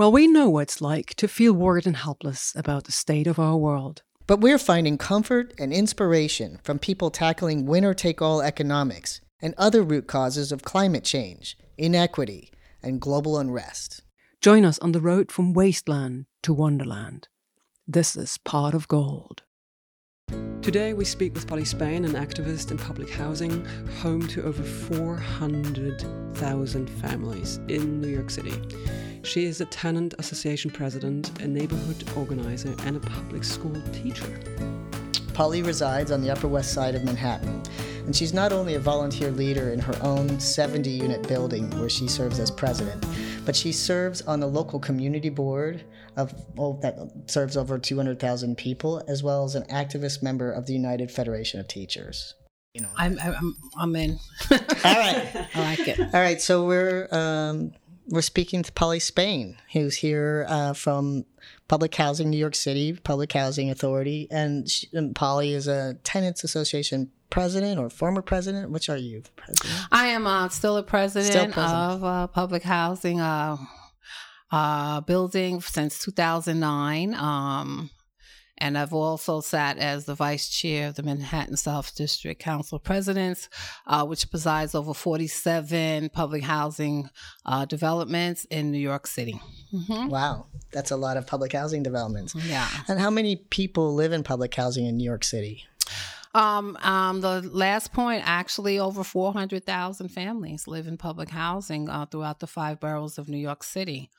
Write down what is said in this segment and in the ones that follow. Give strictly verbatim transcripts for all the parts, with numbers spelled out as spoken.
Well, we know what it's like to feel worried and helpless about the state of our world. But we're finding comfort and inspiration from people tackling winner-take-all economics and other root causes of climate change, inequity, and global unrest. Join us on the road from wasteland to wonderland. This is Pot of Gold. Today we speak with Polly Spain, an activist in public housing, home to over four hundred thousand families in New York City. She is a tenant association president, a neighborhood organizer, and a public school teacher. Polly resides on the Upper West Side of Manhattan, and she's not only a volunteer leader in her own seventy-unit building where she serves as president, but she serves on the local community board of well, that serves over two hundred thousand people, as well as an activist member of the United Federation of Teachers. You know, I'm I'm I'm in. All right, I like it. All right, so we're um, we're speaking to Polly Spain, who's here uh, from Public Housing New York City, Public Housing Authority, and, she, and Polly is a Tenants Association president or former president. Which are you, president? I am uh, still a president, Still president. of uh, Public Housing uh, uh, building since two thousand nine. Um, and I've also sat as the vice chair of the Manhattan South District Council of Presidents, uh, which presides over forty-seven public housing uh, developments in New York City. Mm-hmm. Wow, that's a lot of public housing developments. Yeah. And how many people live in public housing in New York City? Um, um, the last point, actually, over four hundred thousand families live in public housing uh, throughout the five boroughs of New York City.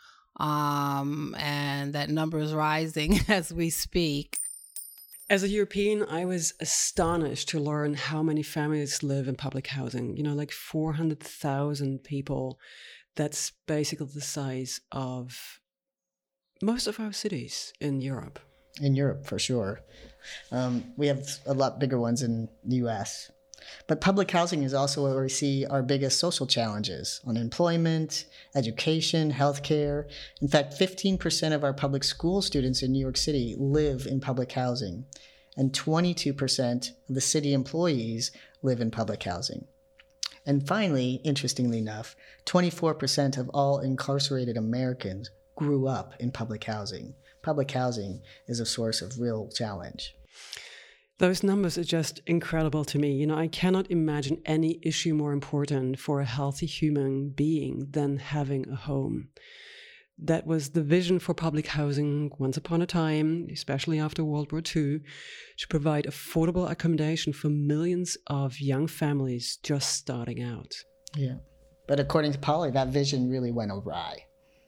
Um, and that number is rising as we speak. As a European, I was astonished to learn how many families live in public housing. You know, like four hundred thousand people. That's basically the size of most of our cities in Europe. In Europe, for sure. Um, we have a lot bigger ones in the U S. But public housing is also where we see our biggest social challenges: unemployment, education, healthcare. In fact, fifteen percent of our public school students in New York City live in public housing, and twenty-two percent of the city employees live in public housing. And finally, interestingly enough, twenty-four percent of all incarcerated Americans grew up in public housing. Public housing is a source of real challenge. Those numbers are just incredible to me. You know, I cannot imagine any issue more important for a healthy human being than having a home. That was the vision for public housing once upon a time, especially after World War Two, to provide affordable accommodation for millions of young families just starting out. Yeah. But according to Polly, that vision really went awry.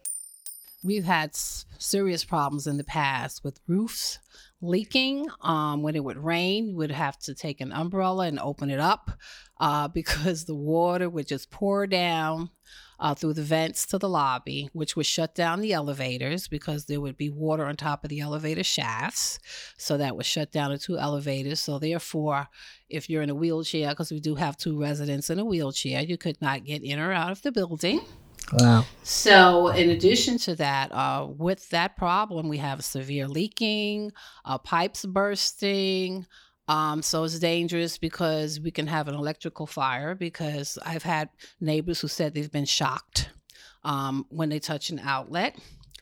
We've had s- serious problems in the past with roofs leaking. Um, when it would rain, you would have to take an umbrella and open it up uh, because the water would just pour down uh, through the vents to the lobby, which would shut down the elevators because there would be water on top of the elevator shafts. So that would shut down the two elevators. So therefore, if you're in a wheelchair, because we do have two residents in a wheelchair, you could not get in or out of the building. Wow. So in addition to that, uh, with that problem, we have severe leaking, uh, pipes bursting. Um, so it's dangerous because we can have an electrical fire, because I've had neighbors who said they've been shocked um, when they touch an outlet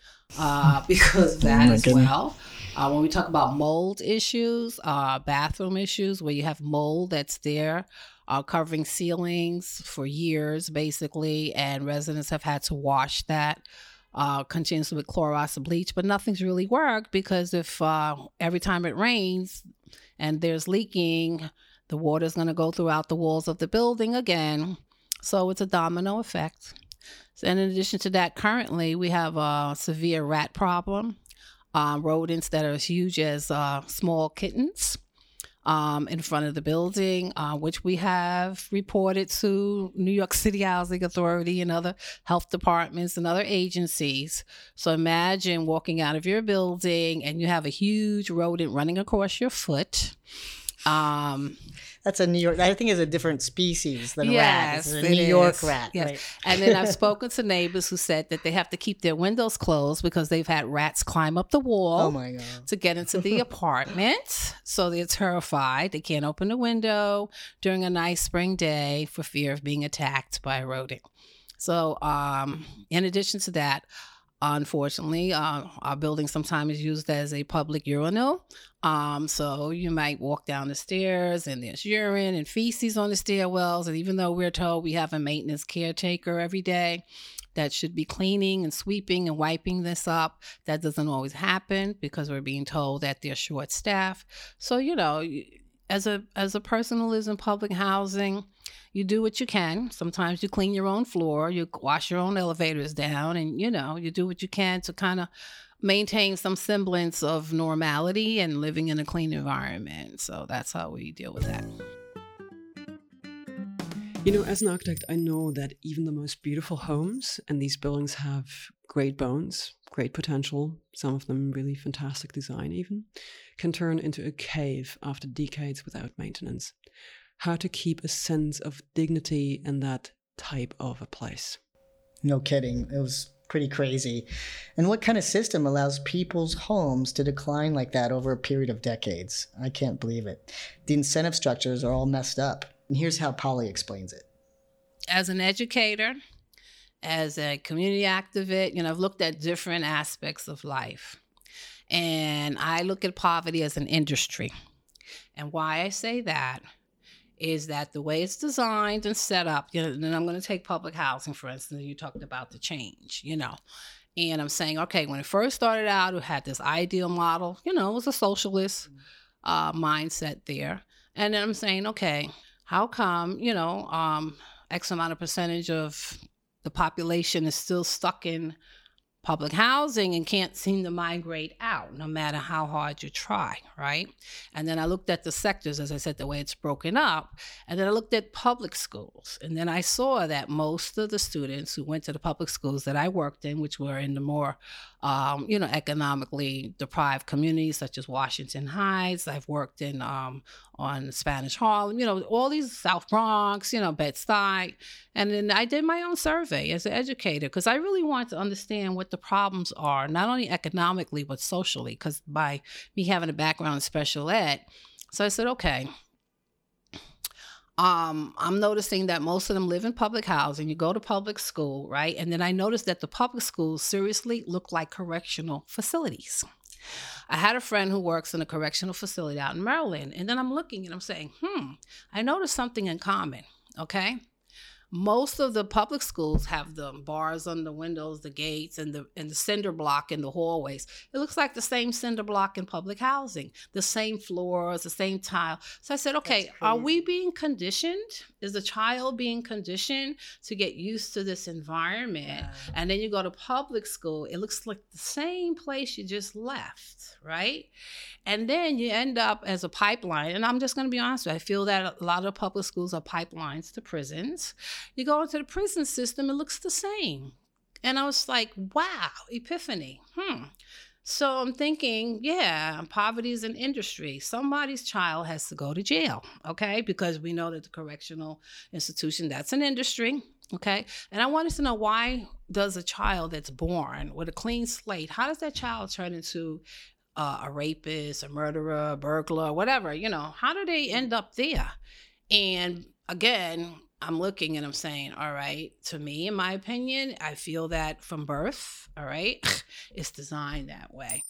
uh, because of that Oh, as goodness. well. Uh, when we talk about mold issues, uh, bathroom issues where you have mold that's there, uh, covering ceilings for years, basically, and residents have had to wash that uh, continuously with Clorox and bleach, but nothing's really worked because if uh, every time it rains and there's leaking, the water's going to go throughout the walls of the building again. So it's a domino effect. So, and in addition to that, currently we have a severe rat problem. Uh, rodents that are as huge as uh, small kittens um, in front of the building, uh, which we have reported to New York City Housing Authority and other health departments and other agencies. So imagine walking out of your building and you have a huge rodent running across your foot. Um, That's a New York, I think it's a different species than a rat. yes, It's a it New York is. rat. Yes. Right? And then I've spoken to neighbors who said that they have to keep their windows closed because they've had rats climb up the wall Oh my God. to get into the apartment. So they're terrified. They can't open the window during a nice spring day for fear of being attacked by a rodent. So um, in addition to that, Unfortunately, uh, our building sometimes is used as a public urinal. Um, so you might walk down the stairs and there's urine and feces on the stairwells. And even though we're told we have a maintenance caretaker every day that should be cleaning and sweeping and wiping this up, that doesn't always happen because we're being told that they're short staffed. So, you know, as a as a person who lives in public housing, you do what you can. Sometimes you clean your own floor, you wash your own elevators down, and, you know, you do what you can to kind of maintain some semblance of normality and living in a clean environment. So that's how we deal with that. You know, as an architect, I know that even the most beautiful homes, and these buildings have great bones, great potential, some of them really fantastic design even, can turn into a cave after decades without maintenance. How to keep a sense of dignity in that type of a place. No kidding. It was pretty crazy. And what kind of system allows people's homes to decline like that over a period of decades? I can't believe it. The incentive structures are all messed up. And here's how Polly explains it. As an educator, as a community activist, you know, I've looked at different aspects of life. And I look at poverty as an industry. And why I say that is that the way it's designed and set up, you know, and I'm going to take public housing, for instance, you talked about the change, you know, and I'm saying, okay, when it first started out, it had this ideal model, you know, it was a socialist uh, mindset there. And then I'm saying, okay, how come, you know, um, X amount of percentage of the population is still stuck in public housing and can't seem to migrate out no matter how hard you try, right? And then I looked at the sectors, as I said, the way it's broken up. And then I looked at public schools. And then I saw that most of the students who went to the public schools that I worked in, which were in the more, um, you know, economically deprived communities such as Washington Heights. I've worked in um, on Spanish Harlem, you know, all these South Bronx, you know, Bed-Stuy. And then I did my own survey as an educator because I really wanted to understand what the problems are, not only economically, but socially, because by me having a background in special ed. So I said, okay, um, I'm noticing that most of them live in public housing. You go to public school, right? And then I noticed that the public schools seriously look like correctional facilities. I had a friend who works in a correctional facility out in Maryland. And then I'm looking and I'm saying, hmm, I noticed something in common, okay? Most of the public schools have the bars on the windows, the gates, and the and the cinder block in the hallways. It looks like the same cinder block in public housing, the same floors, the same tile. So I said, okay, are we being conditioned? Is the child being conditioned to get used to this environment? Yeah. And then you go to public school, it looks like the same place you just left, right? And then you end up as a pipeline. And I'm just going to be honest with you, I feel that a lot of public schools are pipelines to prisons. You go into the prison system, it looks the same. And I was like, wow, epiphany. Hmm. So I'm thinking, yeah, poverty is an industry. Somebody's child has to go to jail, okay? Because we know that the correctional institution, that's an industry, okay? And I wanted to know, why does a child that's born with a clean slate, how does that child turn into uh, a rapist, a murderer, a burglar, whatever, you know? How do they end up there? And again, I'm looking and I'm saying, all right, to me, in my opinion, I feel that from birth, all right, it's designed that way.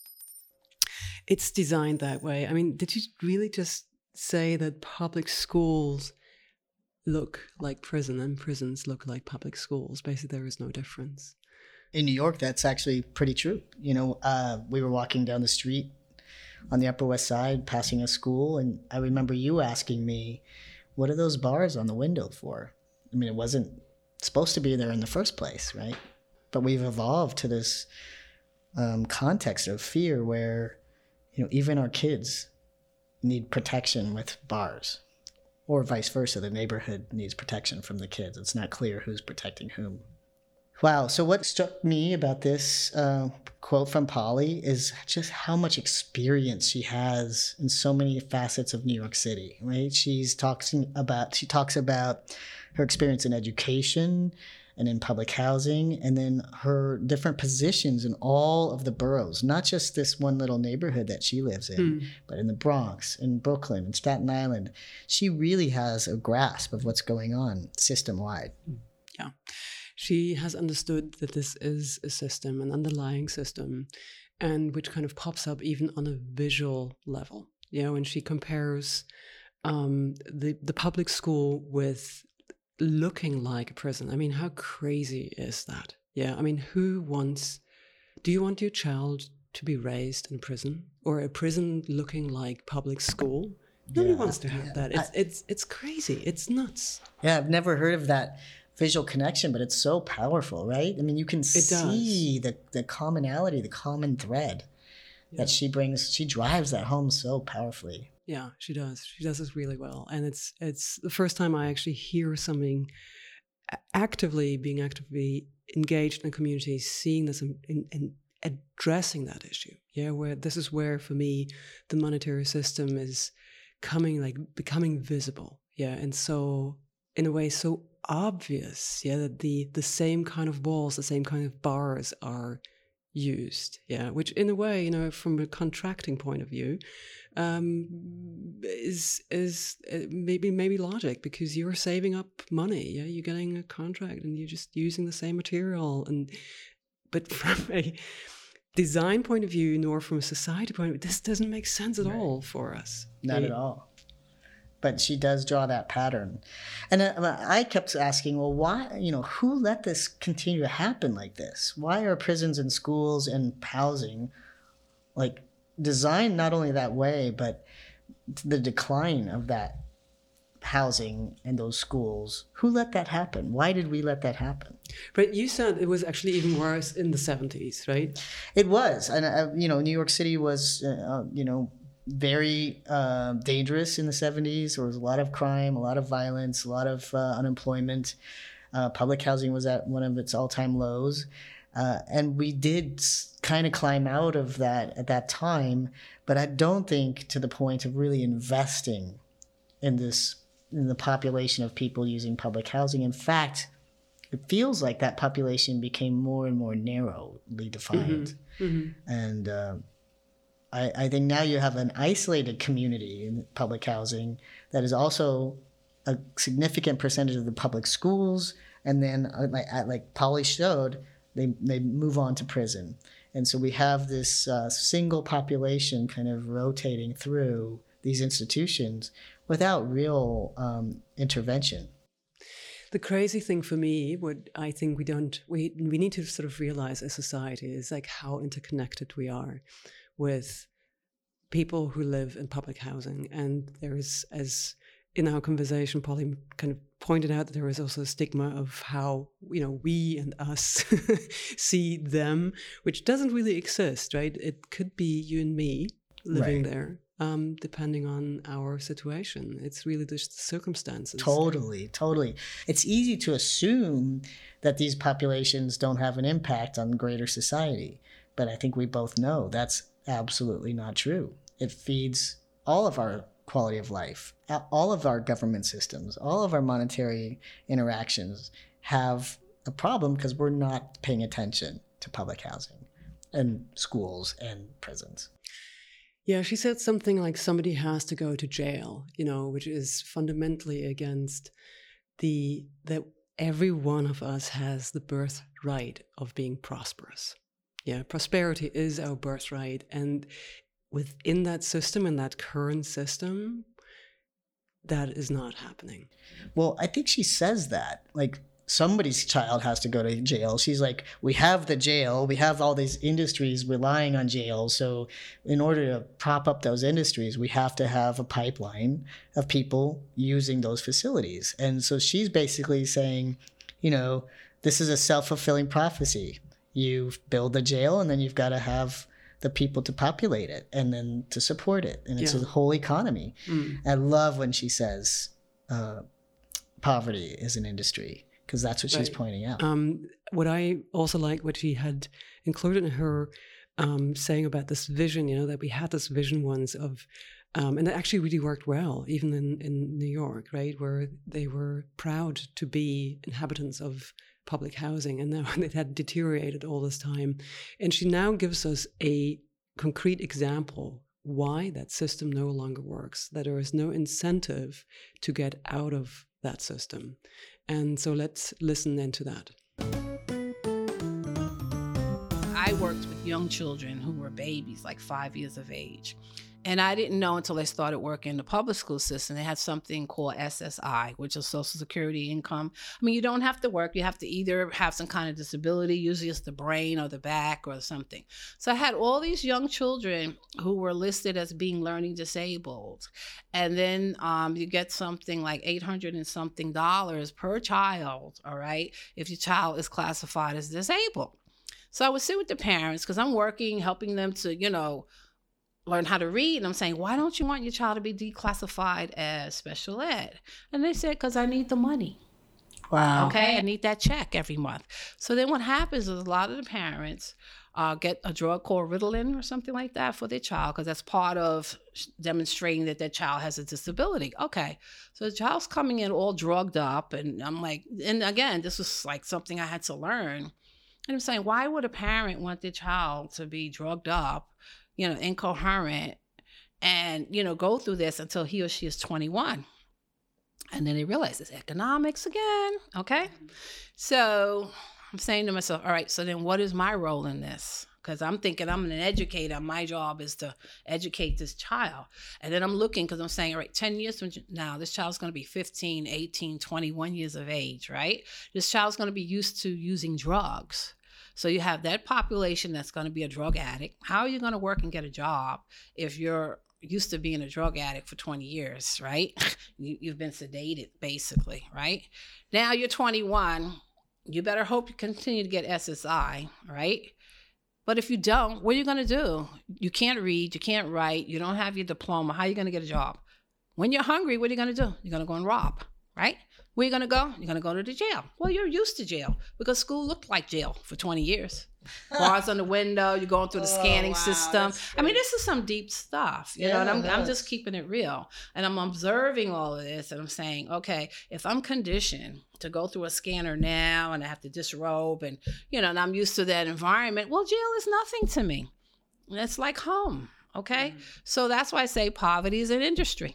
It's designed that way. I mean, did you really just say that public schools look like prison and prisons look like public schools? Basically, there is no difference. In New York, that's actually pretty true. You know, uh, we were walking down the street on the Upper West Side, passing a school, and I remember you asking me, what are those bars on the window for? I mean, it wasn't supposed to be there in the first place, right? But we've evolved to this um, context of fear where, you know, even our kids need protection with bars, or vice versa. The neighborhood needs protection from the kids. It's not clear who's protecting whom. Wow. So what struck me about this uh, quote from Polly is just how much experience she has in so many facets of New York City, right? She's talking about, she talks about her experience in education and in public housing, and then her different positions in all of the boroughs, not just this one little neighborhood that she lives in, mm. but in the Bronx, in Brooklyn, in Staten Island. She really has a grasp of what's going on system-wide. Yeah. she has understood that this is a system, an underlying system, and which kind of pops up even on a visual level. You know, and she compares um, the the public school with looking like a prison. I mean, how crazy is that? Yeah, I mean, who wants? Do you want your child to be raised in prison, or a prison looking like public school? Nobody Yeah, wants to have yeah. that. It's I- it's it's crazy. It's nuts. Yeah, I've never heard of that visual connection, but it's so powerful, right? I mean, you can does. see the, the commonality, the common thread Yeah. that she brings. She drives that home so powerfully. Yeah, she does. She does this really well, and it's it's the first time I actually hear something a- actively being actively engaged in a community, seeing this and, and, and addressing that issue. Yeah, where this is where for me the monetary system is coming like becoming visible. Yeah, and so in a way so obvious. Yeah, that the the same kind of walls, the same kind of bars are used. Yeah, which in a way, you know, from a contracting point of view, um, is is uh, maybe maybe logic, because you're saving up money. Yeah, you're getting a contract and you're just using the same material. And but from a design point of view, nor from a society point of view, this doesn't make sense at Right. all for us. Not Yeah. at all. But she does draw that pattern. And uh, I kept asking, well, why, you know, who let this continue to happen like this? Why are prisons and schools and housing like designed not only that way, but the decline of that housing and those schools? Who let that happen? Why did we let that happen? But you said it was actually even worse in the seventies, right? It was. And, uh, you know, New York City was, uh, you know, very uh, dangerous in the seventies. There was a lot of crime, a lot of violence, a lot of uh, unemployment. Uh, public housing was at one of its all-time lows. Uh, and we did kind of climb out of that at that time, but I don't think to the point of really investing in this, in the population of people using public housing. In fact, it feels like that population became more and more narrowly defined. Mm-hmm. And uh, I, I think now you have an isolated community in public housing that is also a significant percentage of the public schools. And then, uh, like, uh, like Polly showed, they, they move on to prison. And so we have this uh, single population kind of rotating through these institutions without real um, intervention. The crazy thing for me, what I think we don't, we we need to sort of realize as society is like how interconnected we are with people who live in public housing. And there is, as in our conversation, Polly kind of pointed out, that there is also a stigma of how, you know, we and us see them, which doesn't really exist, right? It could be you and me living Right. there, um, depending on our situation. It's really just the circumstances. Totally, totally. It's easy to assume that these populations don't have an impact on greater society. But I think we both know that's absolutely not true. It feeds all of our quality of life. All of our government systems, all of our monetary interactions have a problem because we're not paying attention to public housing and schools and prisons. Yeah, she said something like somebody has to go to jail, you know, which is fundamentally against the that every one of us has the birthright of being prosperous. Yeah, prosperity is our birthright. And within that system, in that current system, that is not happening. Well, I think she says that, like, somebody's child has to go to jail. She's like, we have the jail, we have all these industries relying on jail. So in order to prop up those industries, we have to have a pipeline of people using those facilities. And so she's basically saying, you know, this is a self-fulfilling prophecy. You build the jail and then you've got to have the people to populate it and then to support it. And it's Yeah. a whole economy. Mm. I love when she says uh, poverty is an industry, because that's what she's Right. pointing out. Um, what I also like, what she had included in her um, saying about this vision, you know, that we had this vision once of, um, and it actually really worked well, even in, in New York, right, where they were proud to be inhabitants of public housing, and now it had deteriorated all this time. And she now gives us a concrete example why that system no longer works, that there is no incentive to get out of that system. And so let's listen into that. I worked with young children who were babies, like five years of age. And I didn't know until I started working in the public school system. They had something called S S I, which is Social Security Income. I mean, you don't have to work. You have to either have some kind of disability, usually it's the brain or the back or something. So I had all these young children who were listed as being learning disabled. And then um, you get something like eight hundred and something dollars per child, all right, if your child is classified as disabled. So I would sit with the parents because I'm working, helping them to, you know, learn how to read. And I'm saying, why don't you want your child to be declassified as special ed? And they said, because I need the money. Wow. Okay, I need that check every month. So then what happens is a lot of the parents uh, get a drug called Ritalin or something like that for their child because that's part of demonstrating that their child has a disability. Okay, so the child's coming in all drugged up. And I'm like, and again, this was like something I had to learn. And I'm saying, why would a parent want their child to be drugged up, you know, incoherent, and, you know, go through this until he or she is twenty-one? And then they realize it's economics again, okay? So I'm saying to myself, all right, so then what is my role in this? Because I'm thinking I'm an educator. My job is to educate this child. And then I'm looking because I'm saying, all right, ten years from now, this child's going to be fifteen, eighteen, twenty-one years of age, right? This child's going to be used to using drugs. So you have that population that's going to be a drug addict. How are you going to work and get a job if you're used to being a drug addict for twenty years, right? You, you've been sedated, basically, right? Now you're twenty-one. You better hope you continue to get S S I, right? But if you don't, what are you going to do? You can't read, you can't write, you don't have your diploma. How are you going to get a job? When you're hungry, what are you going to do? You're going to go and rob, right? Where are you going to go? You're going to go to the jail. Well, you're used to jail because school looked like jail for twenty years. Bars on the window, you're going through the oh, scanning wow, system. I mean, this is some deep stuff, you yeah, know, and I'm, I'm just keeping it real. And I'm observing all of this and I'm saying, okay, if I'm conditioned to go through a scanner now and I have to disrobe and, you know, and I'm used to that environment, well, jail is nothing to me. It's like home, okay? Mm-hmm. So that's why I say poverty is an industry.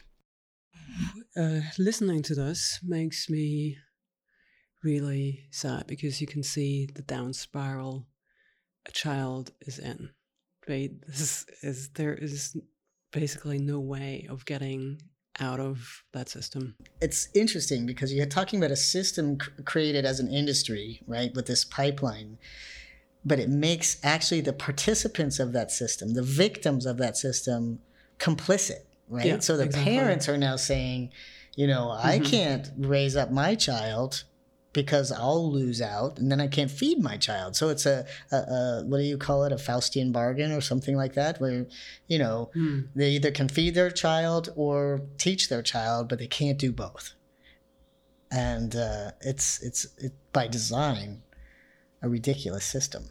Uh, listening to this makes me really sad because you can see the down spiral a child is in, right? This is, there is basically no way of getting out of that system. It's interesting because you're talking about a system cr- created as an industry, right, with this pipeline, but it makes actually the participants of that system, the victims of that system, complicit, right? Yeah, so the exactly. parents are now saying, you know, mm-hmm. I can't raise up my child because I'll lose out and then I can't feed my child. So it's a, a, a what do you call it? A Faustian bargain or something like that where, you know, mm. they either can feed their child or teach their child, but they can't do both. And uh, it's, it's it, by design, a ridiculous system.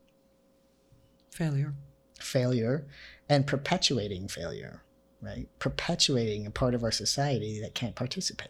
Failure. Failure and perpetuating failure, right? Perpetuating a part of our society that can't participate.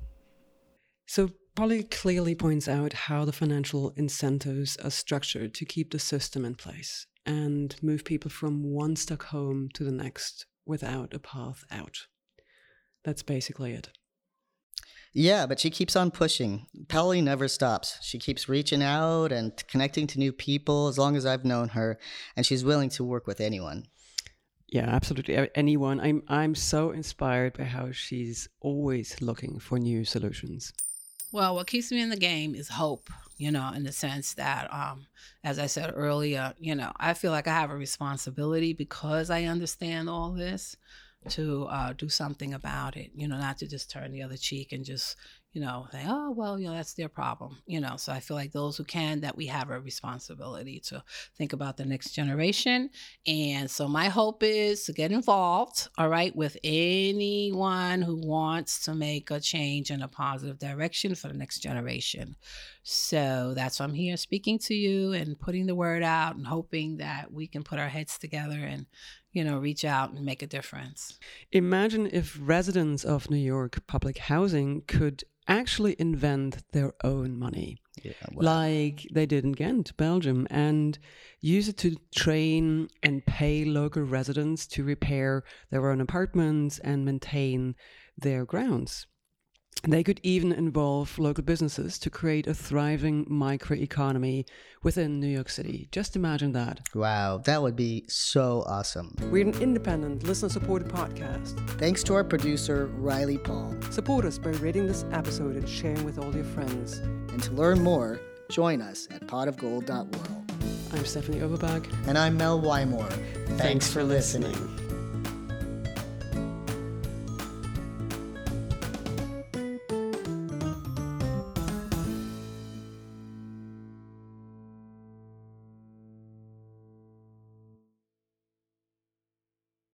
So Polly clearly points out how the financial incentives are structured to keep the system in place and move people from one stuck home to the next without a path out. That's basically it. Yeah, but she keeps on pushing. Polly never stops. She keeps reaching out and connecting to new people as long as I've known her, and she's willing to work with anyone. Yeah, absolutely. Anyone. I'm I'm so inspired by how she's always looking for new solutions. Well, what keeps me in the game is hope, you know, in the sense that, um, as I said earlier, you know, I feel like I have a responsibility because I understand all this to uh, do something about it, you know, not to just turn the other cheek and just, you know, say, oh, well, you know, that's their problem, you know. So I feel like those who can, that we have a responsibility to think about the next generation. And so my hope is to get involved, all right, with anyone who wants to make a change in a positive direction for the next generation. So that's why I'm here speaking to you and putting the word out and hoping that we can put our heads together and, you know, reach out and make a difference. Imagine if residents of New York public housing could actually invent their own money, yeah, well. like they did in Ghent, Belgium, and use it to train and pay local residents to repair their own apartments and maintain their grounds. They could even involve local businesses to create a thriving microeconomy within New York City. Just imagine that. Wow, that would be so awesome. We're an independent, listener-supported podcast. Thanks to our producer, Riley Paul. Support us by rating this episode and sharing with all your friends. And to learn more, join us at pot of gold dot world. I'm Stephanie Overbach. And I'm Mel Wymore. Thanks, Thanks for listening.